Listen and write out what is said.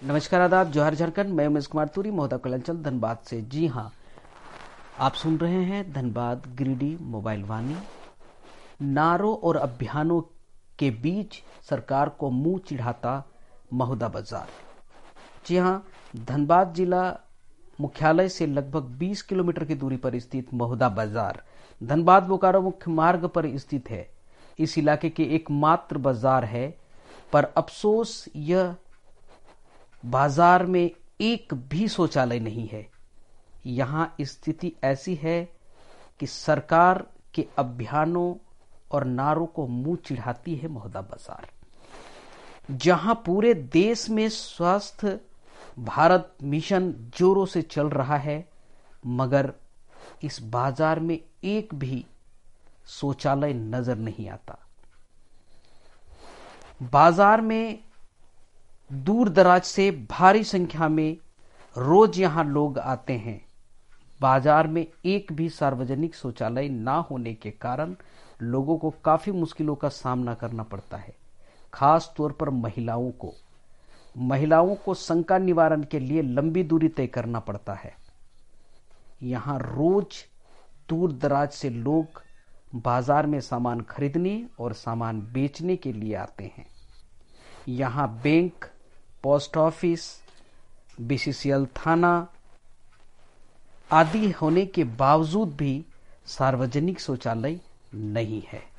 नमस्कार, आदाब, जोहार झारखंड। मैं उमेश कुमार तुरी, महोदा कलांचल, धनबाद से। जी हाँ, आप सुन रहे हैं धनबाद गिरिडीह मोबाइल वाणी। नारों और अभियानों के बीच सरकार को मुंह चिढ़ाता महुदा बाजार। जी हाँ, धनबाद जिला मुख्यालय से लगभग 20 किलोमीटर की दूरी पर स्थित महुदा बाजार धनबाद बोकारो मुख्य मार्ग पर स्थित है। इस इलाके के एकमात्र बाजार है, पर अफसोस यह बाजार में एक भी शौचालय नहीं है। यहां स्थिति ऐसी है कि सरकार के अभियानों और नारों को मुंह चिढ़ाती है महुदा बाजार। जहां पूरे देश में स्वस्थ भारत मिशन जोरों से चल रहा है, मगर इस बाजार में एक भी शौचालय नजर नहीं आता। बाजार में दूर दराज से भारी संख्या में रोज यहां लोग आते हैं। बाजार में एक भी सार्वजनिक शौचालय ना होने के कारण लोगों को काफी मुश्किलों का सामना करना पड़ता है, खास तौर पर महिलाओं को शंका निवारण के लिए लंबी दूरी तय करना पड़ता है। यहां रोज दूर दराज से लोग बाजार में सामान खरीदने और सामान बेचने के लिए आते हैं। यहां बैंक, पोस्ट ऑफिस, बीसीसीएल थाना आदि होने के बावजूद भी सार्वजनिक शौचालय नहीं है।